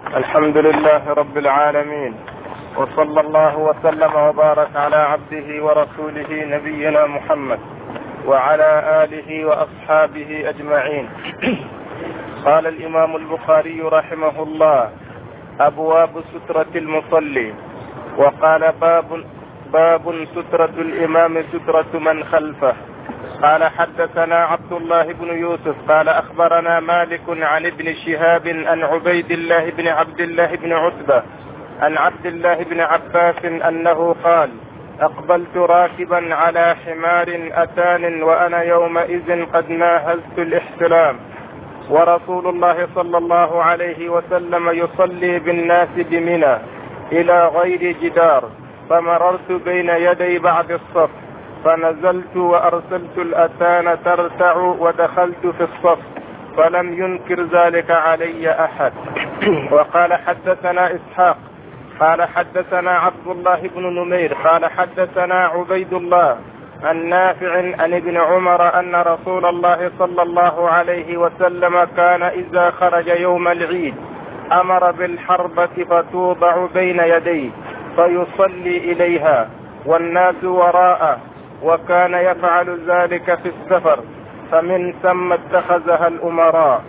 الحمد لله رب العالمين، وصلى الله وسلم وبارك على عبده ورسوله نبينا محمد وعلى آله وأصحابه أجمعين. قال الإمام البخاري رحمه الله: أبواب سترة المصلي. وقال: باب سترة الإمام سترة من خلفه. قال: حدثنا عبد الله بن يوسف قال: أخبرنا مالك عن ابن شهاب عن عبيد الله بن عبد الله بن عتبة عن عبد الله بن عباس أنه قال: أقبلت راكبا على حمار أتان وأنا يومئذ قد ناهزت الاحتلام، ورسول الله صلى الله عليه وسلم يصلي بالناس بمنى إلى غير جدار، فمررت بين يدي بعض الصف فنزلت وأرسلت الأتان ترتع ودخلت في الصف، فلم ينكر ذلك علي أحد. وقال: حدثنا إسحاق قال: حدثنا عبد الله بن نمير قال: حدثنا عبيد الله عن نافع عن ابن عمر أن رسول الله صلى الله عليه وسلم كان إذا خرج يوم العيد أمر بالحربة فتوضع بين يديه فيصلي إليها والناس وراءه، وكان يفعل ذلك في السفر، فمن ثم اتخذها الأمراء.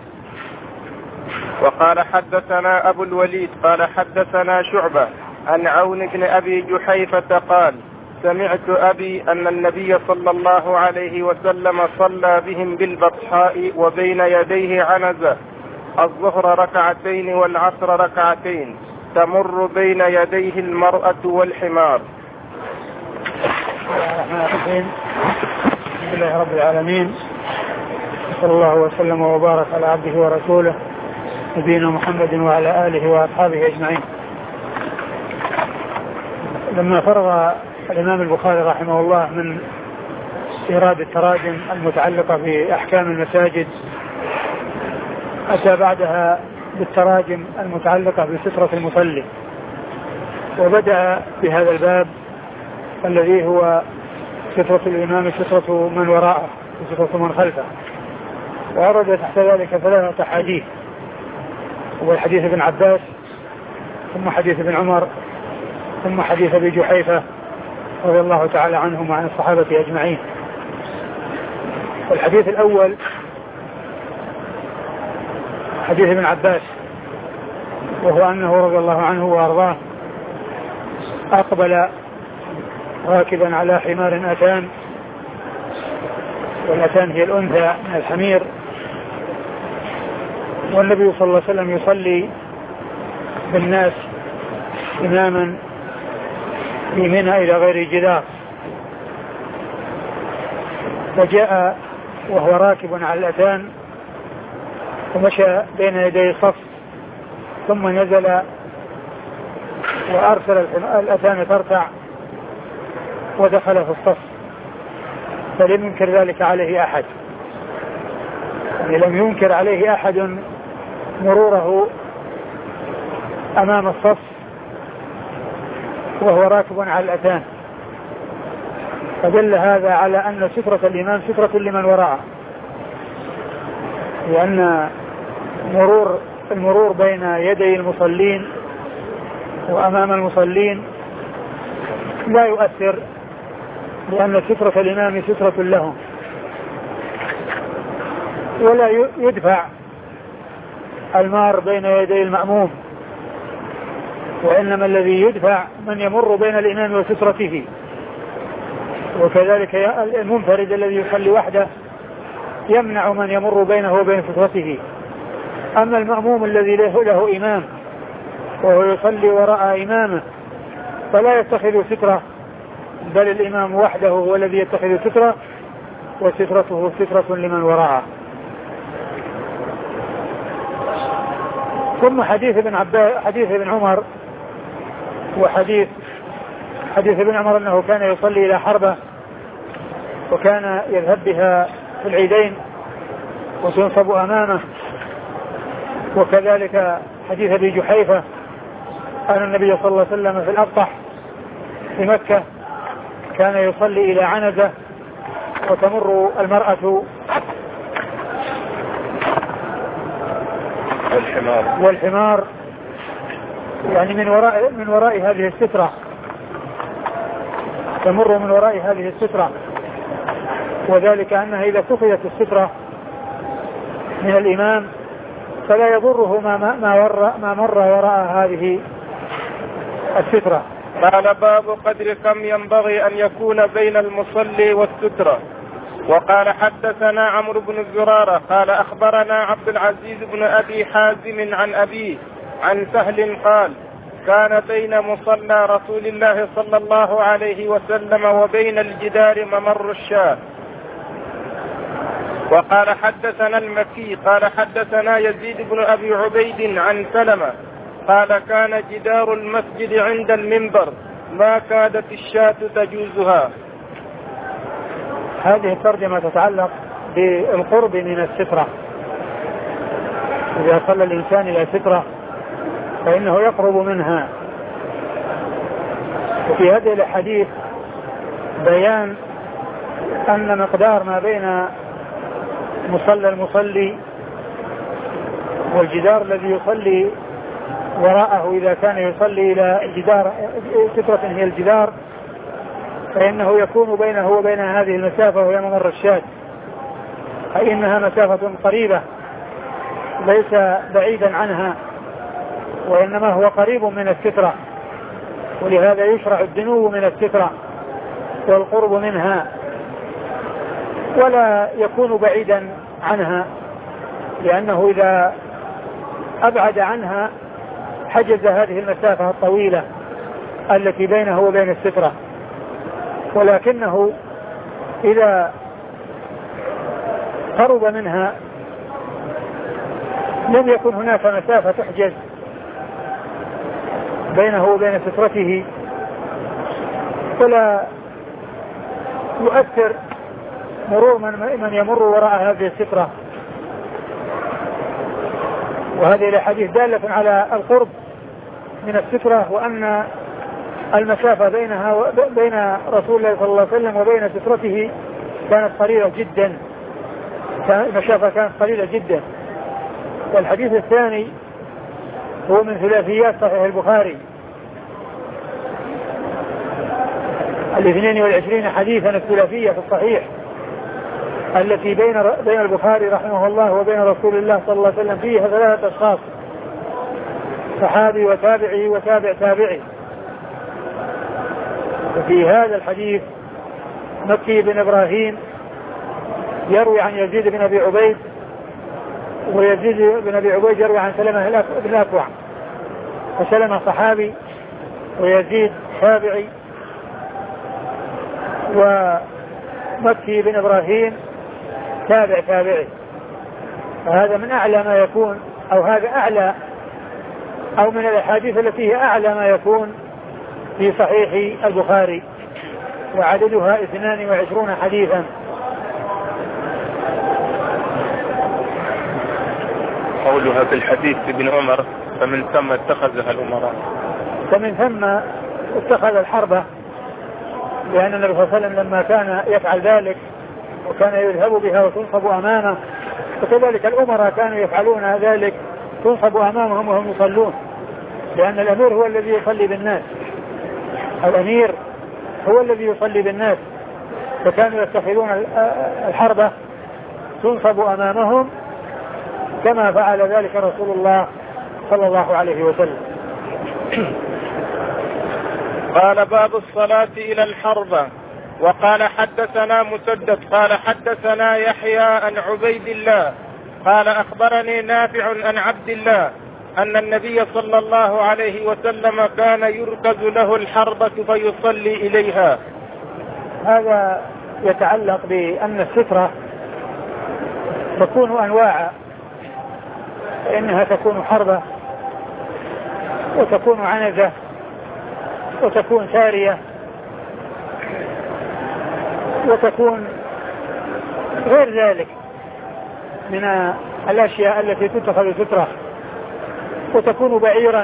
وقال: حدثنا أبو الوليد قال: حدثنا شعبة عن عون بن أبي جحيفة قال: سمعت أبي أن النبي صلى الله عليه وسلم صلى بهم بالبطحاء وبين يديه عنزة، الظهر ركعتين والعصر ركعتين، تمر بين يديه المرأة والحمار. الحمد لله رب العالمين، صلى الله وسلم وبارك على عبده ورسوله نبينا محمد وعلى آله وأصحابه أجمعين. لما فرغ الإمام البخاري رحمه الله من إيراد التراجم المتعلقة بأحكام المساجد، أتى بعدها بالتراجم المتعلقة بسترة المصلي، وبدأ بهذا الباب الذي هو سترة الإمام سترة من وراءه وسترة من خلفه، وأورد تحت ذلك ثلاثة حديث: هو حديث ابن عباس، ثم حديث ابن عمر، ثم حديث ابي جحيفة رضي الله تعالى عنهم وعن الصحابة أجمعين. والحديث الأول حديث ابن عباس، وهو أنه رضي الله عنه وأرضاه أقبل راكبا على حمار أتان، والأتان هي الأنثى من الحمير، والنبي صلى الله عليه وسلم يصلي بالناس إماما في منى إلى غير جدار، فجاء وهو راكب على الأتان ومشى بين يدي الصف، ثم نزل وأرسل الأتان ترتع ودخل في الصف، فلم ينكر ذلك عليه أحد، يعني لم ينكر عليه أحد مروره أمام الصف وهو راكب على الأتان، فدل هذا على أن سترة الإمام سترة لمن وراءه، لأن المرور بين يدي المصلين وأمام المصلين لا يؤثر، لأن سترة الإمام سترة لهم، ولا يدفع المار بين يدي المأموم، وإنما الذي يدفع من يمر بين الإمام وسترته، وكذلك المنفرد الذي يصلي وحده يمنع من يمر بينه وبين سترته. أما المأموم الذي له إمام وهو يصلي وراء إمامه فلا يتخذ سترة، بل الإمام وحده هو الذي يتخذ سترة، وسترته سترة لمن وراءه. ثم حديث ابن عمر، وحديث ابن عمر أنه كان يصلي إلى حربة وكان يذهب بها في العيدين وتنصب أمامه. وكذلك حديث ابي جحيفة أن النبي صلى الله عليه وسلم في الأبطح في مكة كان يصلي إلى عنزة وتمر المرأة والحمار يعني من وراء هذه السترة، تمر من وراء هذه السترة، وذلك أنها إذا كفيت السترة من الإمام فلا يضره ما مر وراء هذه السترة. قال باب قدر كم ينبغي أن يكون بين المصلي والسترة. وقال حدثنا عمرو بن زرارة قال أخبرنا عبد العزيز بن أبي حازم عن أبيه عن سهل قال كان بين مصلى رسول الله صلى الله عليه وسلم وبين الجدار ممر الشاة. وقال حدثنا المكي قال حدثنا يزيد بن أبي عبيد عن سلمة قال كان جدار المسجد عند المنبر ما كادت الشاة تجوزها. هذه الترجمة تتعلق بالقرب من السترة. إذا صلى الإنسان إلى سترة فإنه يقرب منها. وفي هذه الحديث بيان أن مقدار ما بين مصلى المصلي والجدار الذي يصلي وراءه إذا كان يصلي إلى جدار سترة هي الجدار فإنه يكون بينه وبين هذه المسافة وهي ممر الشاة، أي إنها مسافة قريبة ليس بعيدا عنها وإنما هو قريب من السترة، ولهذا يشرع الدنو من السترة والقرب منها ولا يكون بعيدا عنها، لأنه إذا أبعد عنها حجز هذه المسافة الطويلة التي بينه وبين السترة. ولكنه إذا قرب منها لم يكن هناك مسافة تحجز بينه وبين سترته ولا يؤثر مرور من يمر وراء هذه السترة. وهذه الأحاديث دالة على القرب من السترة وأن المسافة بينها بين رسول الله صلى الله عليه وسلم وبين سترته كانت قليلة جدا، المسافة كانت قليلة جدا. والحديث الثاني هو من ثلاثيات صحيح البخاري 22 حديثا الثلاثية في الصحيح التي بين البخاري رحمه الله وبين رسول الله صلى الله عليه وسلم فيها 3 أشخاص، صحابي وتابعي وتابع تابعي. وفي هذا الحديث مكي بن إبراهيم يروي عن يزيد بن أبي عبيد، ويزيد بن أبي عبيد يروي عن سلمة بن الأكوع، وسلمة صحابي ويزيد تابعي، ومكي بن إبراهيم تابع تابعي. فهذا من أعلى ما يكون، أو هذا أعلى أو من الأحاديث التي هي أعلى ما يكون في صحيح البخاري، وعددها 22 حديثا. قولها في الحديث ابن عمر فمن ثم اتخذها الأمراء، فمن ثم اتخذ الحربة، لأن النبي صلى الله عليه وسلم لما كان يفعل ذلك وكان يذهب بها وتنصب أمامه، وكذلك الأمراء كانوا يفعلون ذلك، تنصب أمامهم وهم يصلون، لأن الأمير هو الذي يصلي بالناس، الأمير هو الذي يصلي بالناس، فكانوا يتخذون الحربة تنصب أمامهم كما فعل ذلك رسول الله صلى الله عليه وسلم. قال باب الصلاة إلى الحربة. وقال حدثنا مسدد قال حدثنا يحيى عن عبيد الله قال أخبرني نافع عن عبد الله أن النبي صلى الله عليه وسلم كان يركز له الحربة فيصلي إليها. هذا يتعلق بأن السترة تكون أنواعا، فإنها تكون حربة وتكون عنزة وتكون سارية وتكون غير ذلك من الأشياء التي تتخذ سترة، وتكون بعيرا،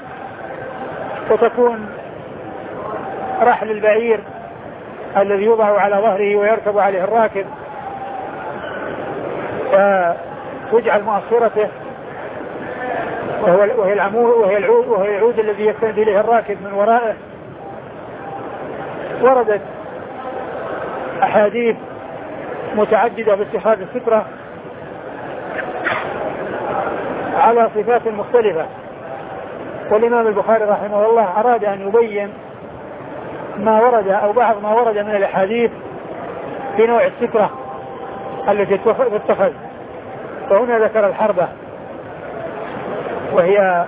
وتكون رحل البعير الذي يوضع على ظهره ويركب عليه الراكب فتجعل مؤخرته وهي العود الذي يستند إليه الراكب من ورائه. وردت أحاديث متعددة باتخاذ السترة على صفات مختلفة، والإمام البخاري رحمه الله أراد أن يبين ما ورد أو بعض ما ورد من الأحاديث في نوع السترة التي تتخذ. فهنا ذكر الحربة، وهي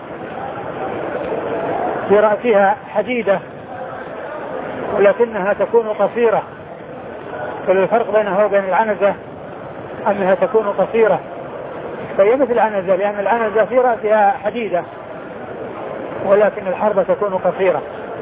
في رأسها حديدة ولكنها تكون قصيرة، فالفرق بينها وبين العنزة أنها تكون قصيرة، فهي مثل العنزة لأن العنزة في رأسها حديدة ولكن الحربة تكون قصيرة.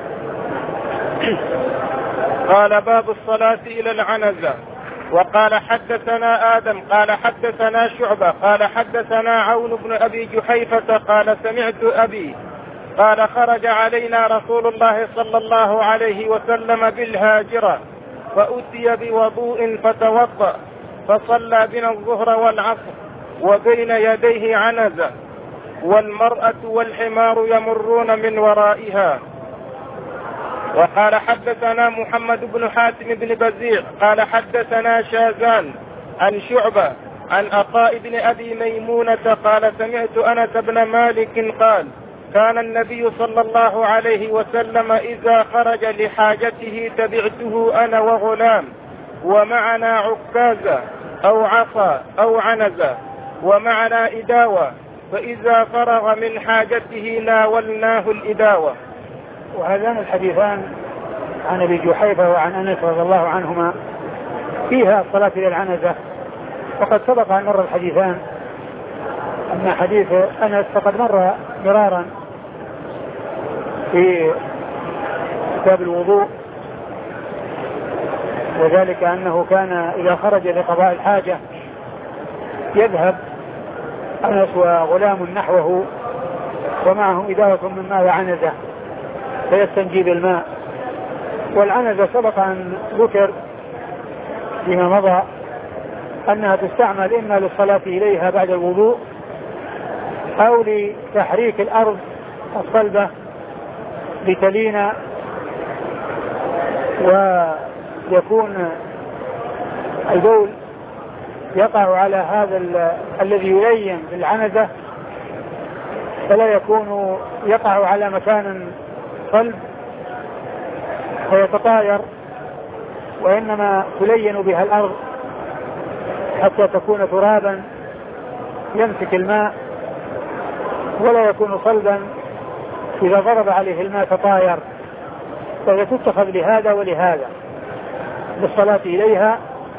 قال باب الصلاة إلى العنزة. وقال حدثنا آدم قال حدثنا شعبة قال حدثنا عون بن أبي جحيفة قال سمعت أبي قال خرج علينا رسول الله صلى الله عليه وسلم بالهاجرة فأتي بوضوء فتوضأ فصلى بنا الظهر والعصر وبين يديه عنزة والمرأة والحمار يمرون من ورائها. وقال حدثنا محمد بن حاتم بن بزيع قال حدثنا شازان عن شعبة عن عطاء بن أبي ميمونة قال سمعت أنس بن مالك قال كان النبي صلى الله عليه وسلم إذا خرج لحاجته تبعته أنا وغلام ومعنا عكازة أو عصا أو عنزة ومعنا إداوة، فإذا فرغ من حاجته ناولناه الإداوة. وهذان الحديثان عن أبي جحيفة وعن أنس رضي الله عنهما فيها الصلاة إلى العنزة، وقد سبق أن مر الحديثان. أما حديث أنس فقد مر مرارا في كتاب الوضوء، وذلك أنه كان إذا خرج لقضاء الحاجة يذهب أنس وغلام نحوه ومعهم إداوة من ماء وعنزة فيستنجي بالماء. والعنزة سبق أن ذكر فيما مضى أنها تستعمل إما للصلاة إليها بعد الوضوء أو لتحريك الأرض الصلبة لتلين ويكون البول يقع على هذا الذي يلين بالعنزة فلا يكون يقع على مكان صلب فيتطاير، وإنما تلين بها الأرض حتى تكون ترابا يمسك الماء ولا يكون صلبا إذا ضرب عليه الماء تطاير. فهي تتخذ لهذا ولهذا، للصلاة إليها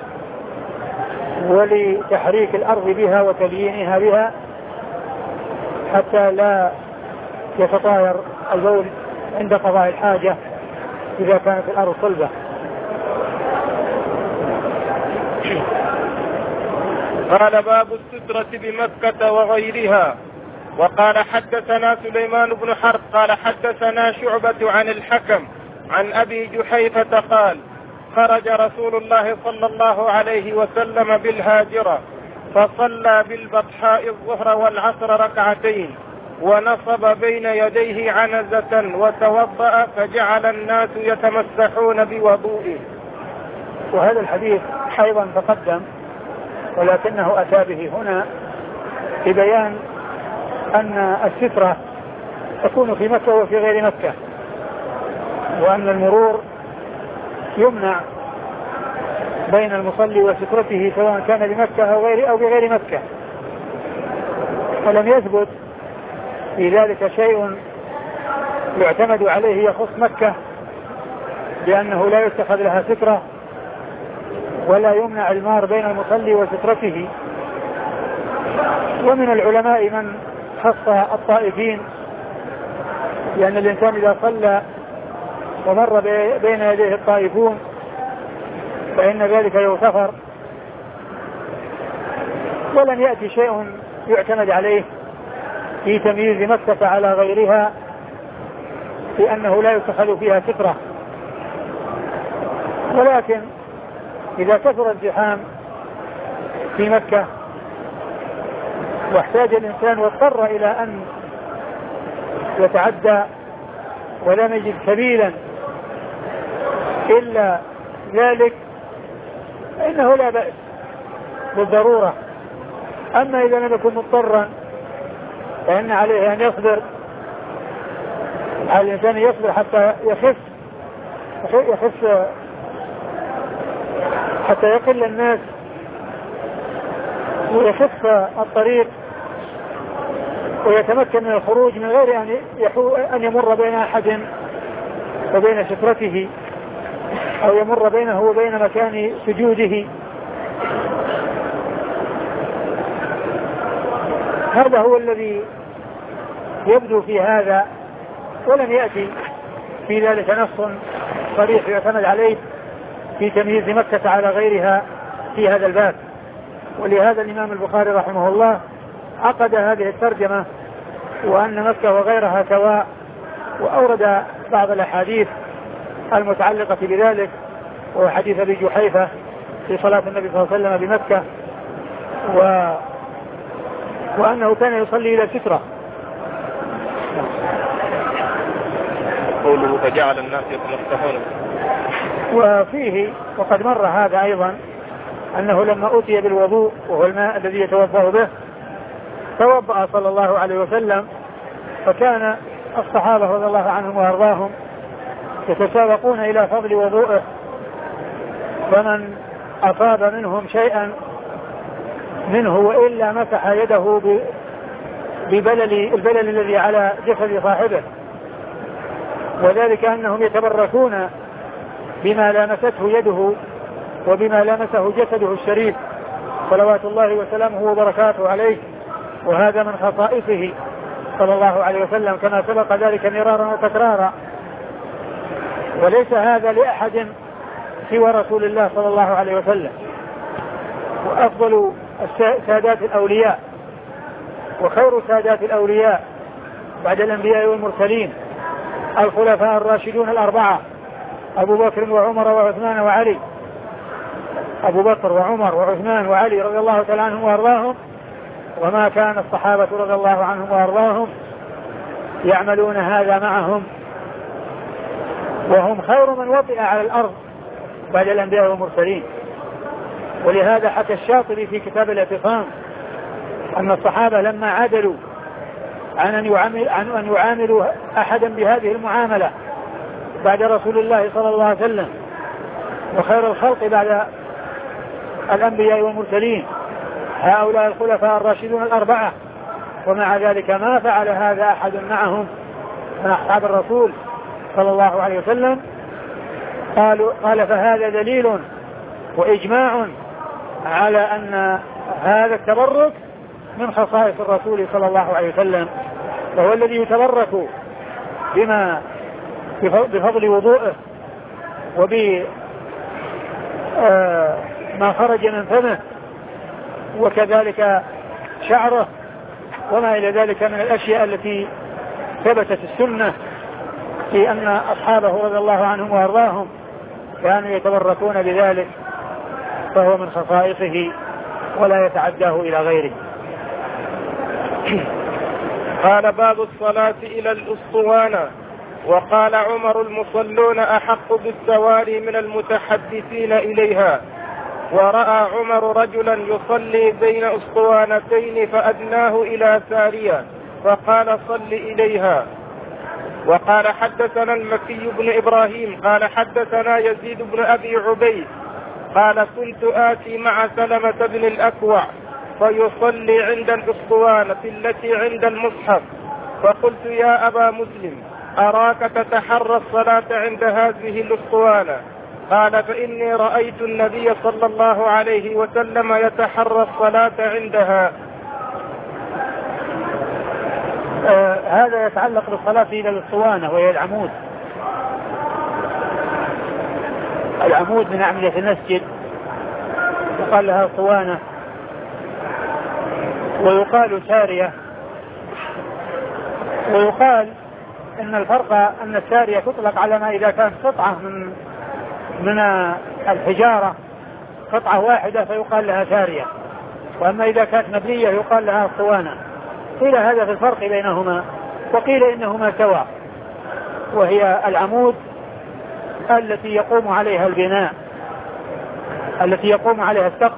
ولتحريك الأرض بها وتليينها بها حتى لا يتطاير البول عند قضاء الحاجة إذا كانت الأرض صلبة. قال باب السترة بمكة وغيرها. وقال حدثنا سليمان بن حرب قال حدثنا شعبة عن الحكم عن أبي جحيفة قال خرج رسول الله صلى الله عليه وسلم بالهاجرة فصلى بالبطحاء الظهر والعصر ركعتين ونصب بين يديه عنزة وتوضأ فجعل الناس يتمسحون بوضوئه. وهذا الحديث أيضا تقدم ولكنه أتى به هنا ببيان أن السترة تكون في مكة وفي غير مكة، وأن المرور يمنع بين المصلي وسترته سواء كان بمكة أو بغير مكة. ولم يثبت في ذلك شيء يعتمد عليه يخص مكة لأنه لا يتخذ لها سترة ولا يمنع المار بين المصلي وسترته. ومن العلماء من خص الطائفين، لأن الإنسان إذا صلى ومر بين يديه الطائفون فإن ذلك يغتفر. ولم يأتي شيء يعتمد عليه في تمييز مكة على غيرها لأنه لا يتخذ فيها سترة. ولكن إذا كثر الزحام في مكة واحتاج الإنسان واضطر إلى أن يتعدى ولم يجد سبيلا إلا ذلك فإنه لا بأس بالضرورة. أما إذا لم يكن مضطرا فإن عليه أن يصبر، على الإنسان يصبر حتى يخف حتى يقل الناس ويخف الطريق ويتمكن من الخروج من غير أن يمر بين أحد وبين سترته أو يمر بينه وبين مكان سجوده. هذا هو الذي يبدو في هذا، ولم يأتي في ذلك نص صريح يعتمد عليه في تمييز مكة على غيرها في هذا الباب. ولهذا الإمام البخاري رحمه الله عقد هذه الترجمة وأن مكة وغيرها سواء، وأورد بعض الأحاديث المتعلقة بذلك، وحديث أبي جحيفة في صلاة النبي صلى الله عليه وسلم بمكة وأنه كان يصلي إلى سترة. قوله فجعل الناس يتمسحون. وفيه وقد مر هذا أيضا أنه لما أتي بالوضوء وهو الماء الذي يتوضأ به توضأ صلى الله عليه وسلم، فكان الصحابة رضي الله عنهم وأرضاهم يتسابقون إلى فضل وضوءه، فمن أصاب منهم شيئا منه وإلا مسح يده البلل الذي على جسد صاحبه، وذلك أنهم يتبركون بما لامسته يده وبما لامسه جسده الشريف صلوات الله وسلامه وبركاته عليه. وهذا من خصائصه صلى الله عليه وسلم كما سبق ذلك مرارا وتكرارا، وليس هذا لأحد سوى رسول الله صلى الله عليه وسلم. وأفضل سادات الأولياء وخير سادات الأولياء بعد الأنبياء والمرسلين الخلفاء الراشدون الأربعة أبو بكر وعمر وعثمان وعلي، أبو بكر وعمر وعثمان وعلي رضي الله تعالى عنهم وأرضاهم، وما كان الصحابة رضي الله عنهم وأرضاهم يعملون هذا معهم، وهم خير من وطئ على الأرض بعد الأنبياء والمرسلين. ولهذا حكى الشاطبي في كتاب الاعتصام أن الصحابة لما عدلوا عن أن يعاملوا أحدا بهذه المعاملة بعد رسول الله صلى الله عليه وسلم وخير الخلق بعد الأنبياء والمرسلين هؤلاء الخلفاء الراشدون الأربعة، ومع ذلك ما فعل هذا أحد معهم من أصحاب الرسول صلى الله عليه وسلم. قال فهذا دليل وإجماع على أن هذا التبرك من خصائص الرسول صلى الله عليه وسلم، وهو الذي يتبرك بما بفضل وضوءه وبما خرج من فمه، وكذلك شعره وما إلى ذلك من الأشياء التي ثبتت السنة في أن أصحابه رضي الله عنهم وأرضاهم كانوا يتبركون بذلك، فهو من خصائصه ولا يتعداه إلى غيره. قال باب الصلاة إلى الأسطوانة. وقال عمر المصلون أحق بالسواري من المتحدثين إليها. ورأى عمر رجلا يصلي بين أسطوانتين فأدناه إلى سارية فقال صل إليها. وقال حدثنا المكي بن إبراهيم قال حدثنا يزيد بن أبي عبيد قال كنت آتي مع سلمة بن الأكوع فيصلي عند الأسطوانة التي عند المصحف، فقلت يا أبا مسلم أراك تتحرى الصلاة عند هذه الأسطوانة. قال فإني رأيت النبي صلى الله عليه وسلم يتحرى الصلاة عندها. هذا يتعلق بالصلاة إلى الأسطوانة وهي العمود من أعمدة المسجد، يقال لها أسطوانة ويقال سارية. ويقال إن الفرق أن السارية تطلق على ما إذا كانت قطعة من الحجارة قطعة واحدة فيقال لها سارية، وأما إذا كانت مبنية يقال لها الصوانة. قيل هذا في الفرق بينهما، وقيل إنهما سواء، وهي العمود التي يقوم عليها البناء، التي يقوم عليها السقف،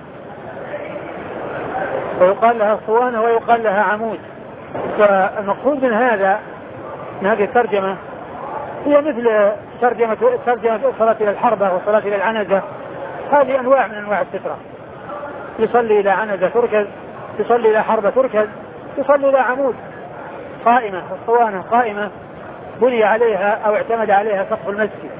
ويقال لها الصوانة ويقال لها عمود. فالمقصود من هذه الترجمة هي مثل ترجمة الصلاة إلى الحربة والصلاة إلى العنزة. هذه أنواع من أنواع السترة، يصلي إلى عنزة تركز، يصلي إلى حربة تركز، يصلي إلى عمود قائمة، الصوانة قائمة بني عليها أو اعتمد عليها سقف المسجد.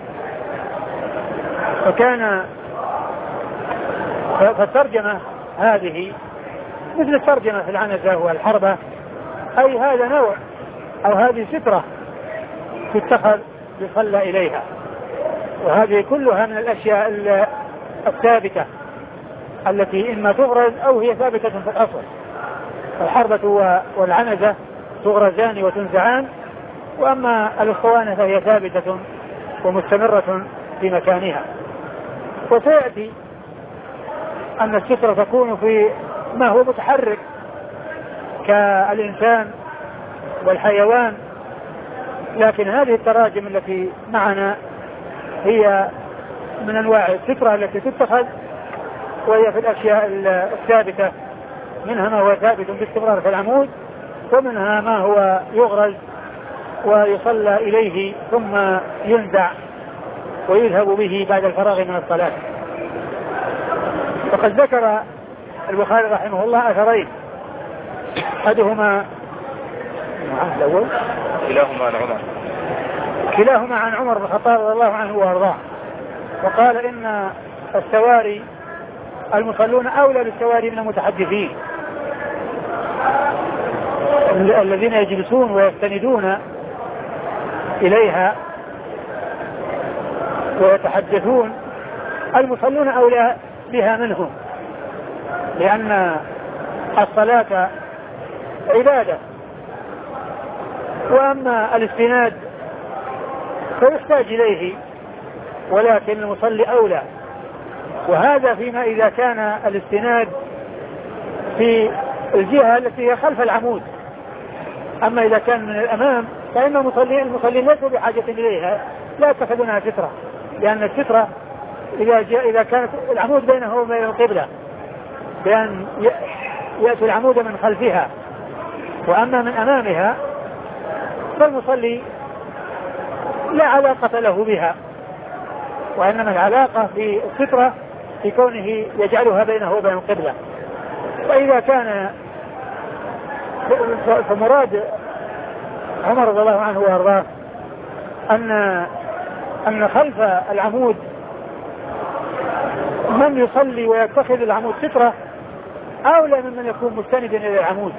فالترجمة هذه مثل الترجمة في العنزة والحربة، أي هذا نوع أو هذه سترة تتخذ يصلى إليها. وهذه كلها من الأشياء الثابتة التي إما تغرز أو هي ثابتة في الأصل. الحربة والعنزة تغرزان وتنزعان، وأما الأسطوانة فهي ثابتة ومستمرة في مكانها. وسيأتي أن السترة تكون في ما هو متحرك كالإنسان والحيوان، لكن هذه التراجم التي معنا هي من أنواع السترة التي تتخذ، وهي في الأشياء الثابتة، منها ما هو ثابت باستمرار في العمود، ومنها ما هو يغرز ويصلى إليه ثم ينزع ويذهب به بعد الفراغ من الصلاة. وقد ذكر البخاري رحمه الله أثرين، أحدهما الأول كلاهما عن عمر بن الخطاب رضي الله عنه وارضاه، وقال إن السواري المصلون أولى بالسواري من المتحدثين الذين يجلسون ويستندون إليها ويتحدثون. المصلون أولى بها منهم، لأن الصلاة عبادة، وأما الاستناد فيحتاج إليه، ولكن المصلي أولى. وهذا فيما إذا كان الاستناد في الجهة التي هي خلف العمود. أما إذا كان من الأمام فإن المصلين ليسوا بحاجة إليها، لا يتخذونها سترة، لأن السترة إذا كانت العمود بينه وبين القبلة بأن يأتي العمود من خلفها، وأما من أمامها فالمصلي لا علاقة له بها، وإنما العلاقة في السترة في كونه يجعلها بينه وبين القبلة. وإذا كان فمراد عمر رضي الله عنه وارضاه أن خلف العمود من يصلي ويتخذ العمود سترة أولى ممن يكون مستندا إلى العمود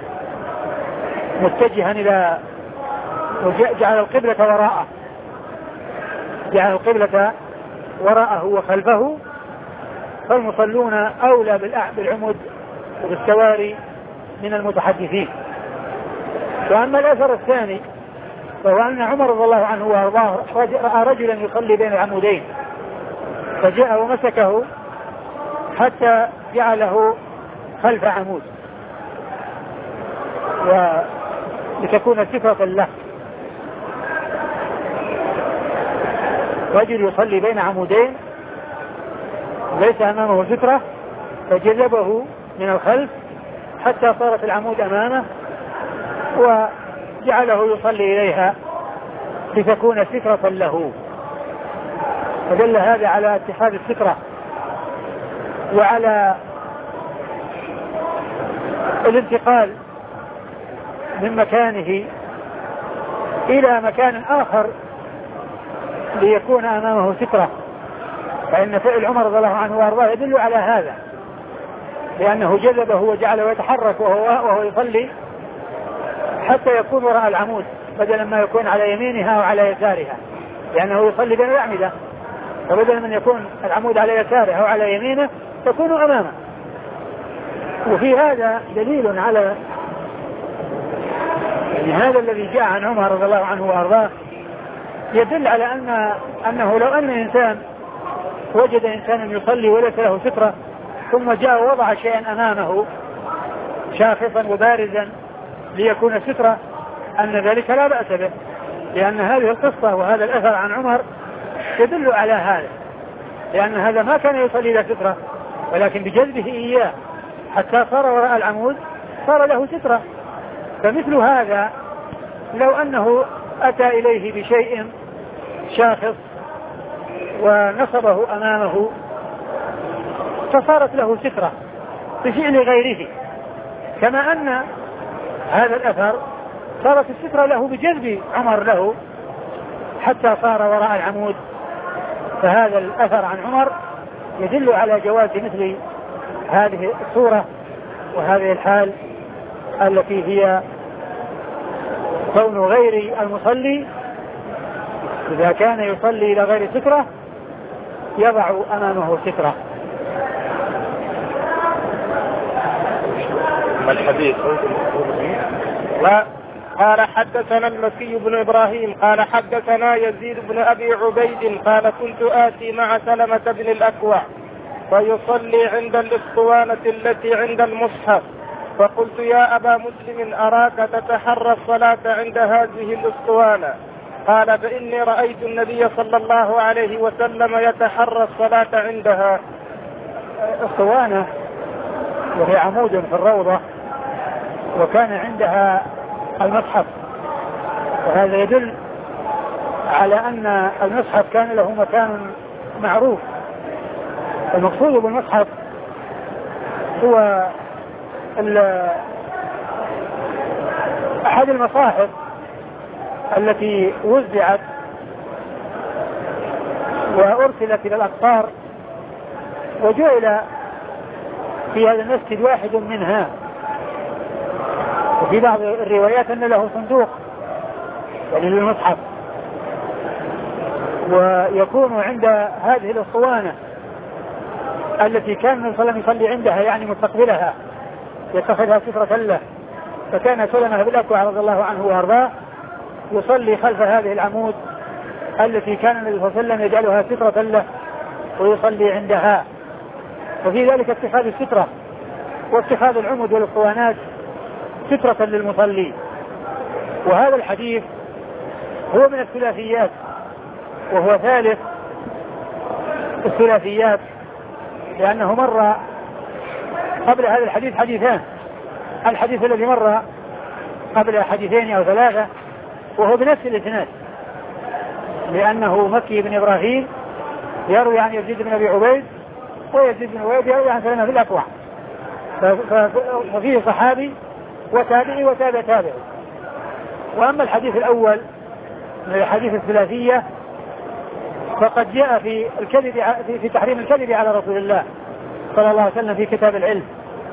متجها إلى وجعل القبلة وراءه، جعل القبلة وراءه وخلفه. فالمصلون أولى بالعمود وبالسواري من المتحدثين. وأما الأثر الثاني فهو أن عمر رضي الله عنه وارضاه رأى رجلا يصلي بين العمودين، فجاء ومسكه حتى جعله خلف عمود ولتكون سترة له. رجل يصلي بين عمودين ليس أمامه سترة، فجذبه من الخلف حتى صارت العمود أمامه وجعله يصلي إليها لتكون سترة له. فدل هذا على اتخاذ السترة وعلى الانتقال من مكانه إلى مكان آخر ليكون أمامه سترة. فإن فعل عمر رضي الله عنه وارضاه يدل على هذا، لأنه جذبه وجعله يتحرك وهو يصلي حتى يكون وراء العمود بدلا ما يكون على يمينها وعلى يسارها، لأنه يصلي بين الأعمدة، فبدلا من يكون العمود على يساره أو على يمينه تكون أمامه. وفي هذا دليل على يعني هذا الذي جاء عن عمر رضي الله عنه وارضاه يدل على أنه لو أن إنسان وجد إنسانا يصلي وليس له سترة ثم جاء ووضع شيئا أمامه شاخصا وبارزا ليكون سترة أن ذلك لا بأس به، لأن هذه القصة وهذا الأثر عن عمر يدل على هذا، لأن هذا ما كان يصلي إلى سترة، ولكن بجذبه إياه حتى صار وراء العمود صار له سترة. فمثل هذا لو أنه أتى إليه بشيء شاخص ونصبه أمامه فصارت له سترة بفعل غيره، كما أن هذا الأثر صارت السترة له بجذب عمر له حتى صار وراء العمود. فهذا الأثر عن عمر يدل على جواز مثل هذه الصورة وهذه الحال التي هي كون غير المصلي إذا كان يصلي إلى غير سترة يضع أمامه سترة. ما الحديث؟ قال حدثنا المكي بن إبراهيم قال حدثنا يزيد بن أبي عبيد قال كنت آتي مع سلمة بن الأكوع فيصلي عند الاسطوانة التي عند المصحف، فقلت يا أبا مسلم أراك تتحرى الصلاة عند هذه الاسطوانة، قال فإني رأيت النبي صلى الله عليه وسلم يتحرى الصلاة عندها. اسطوانة وهي عمود في الروضة وكان عندها المصحف، وهذا يدل على أن المصحف كان له مكان معروف. المقصود بالمصحف هو أحد المصاحف التي وزعت وأرسلت إلى الأقطار وجعل في هذا المسجد واحد منها، وفي بعض الروايات أن له صندوق يعني للمصحف، ويكون عند هذه الاسطوانة التي كان النبي صلى الله عليه وسلم يصلي عندها يعني مستقبلها يتخذها سترة له. فكان سلمة بن الأكوع رضي الله عنه وارضاه يصلي خلف هذه العمود التي كان النبي صلى الله عليه وسلم يجعلها سترة له ويصلي عندها. وفي ذلك اتخاذ السترة واتخاذ العمود والاسطوانات سترة للمصلي. وهذا الحديث هو من الثلاثيات، وهو ثالث الثلاثيات، لأنه مر قبل هذا الحديث حديثان. الحديث الذي مر قبل حديثين أو ثلاثة وهو بنفس الإسناد، لأنه مكي بن إبراهيم يروي عن يزيد بن أبي عبيد ويزيد بن عبيد يروي عن سلمة بن الأكوع، ففيه صحابي وتابعي وتابع تابعي. وأما الحديث الأول من الحديث الثلاثية فقد جاء في الكذب في تحريم الكذب على رسول الله صلى الله عليه وسلم في كتاب العلم.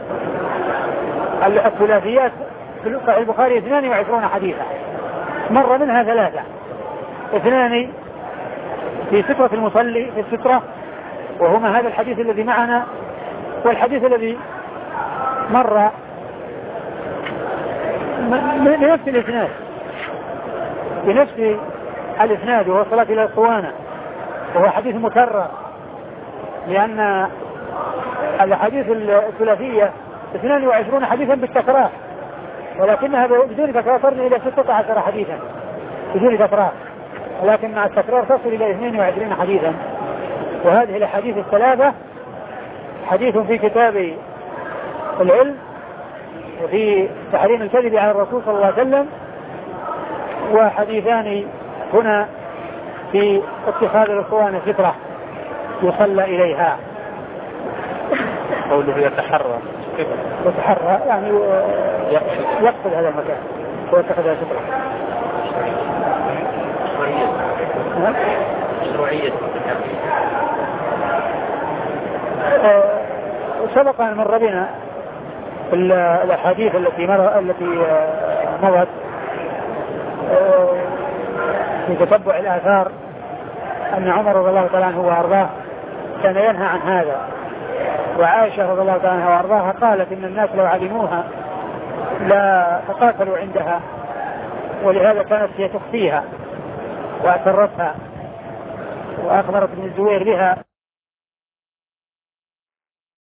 الثلاثيات في صحيح البخاري 22 حديثا، مر منها 3، 2 في سترة المصلي في السترة وهما هذا الحديث الذي معنا والحديث الذي مر بنفس الإسناد بنفس الإسناد وهو الصلاة إلى الاسطوانة، وهو حديث مكرر، لأن الحديث الثلاثية 22 حديثا بالتكرار، ولكنها بدون تكرار تصل إلى 16 حديثا بدون تكرار، ولكن مع التكرار تصل إلى 22 حديثا. وهذه الحديث الثلاثة حديث في كتاب العلم وفي تحريم الكذب على الرسول صلى الله عليه وسلم، وحديثان هنا في اتخاذ الاسطوانة سترة يصلى إليها. قوله يتحرى يعني يقصد هذا المكان ويتخذها سترة. مشروعية سبق أن مر بنا الأحاديث التي مضت في تتبع الآثار أن عمر رضي الله تعالى عنه وأرضاه كان ينهى عن هذا، وعائشة رضي الله تعالى عنها وأرضاها قالت إن الناس لو علموها لا تقاتلوا عندها، ولهذا كانت هي تخفيها وأسرتها وأخبرت ابن الزبير بها.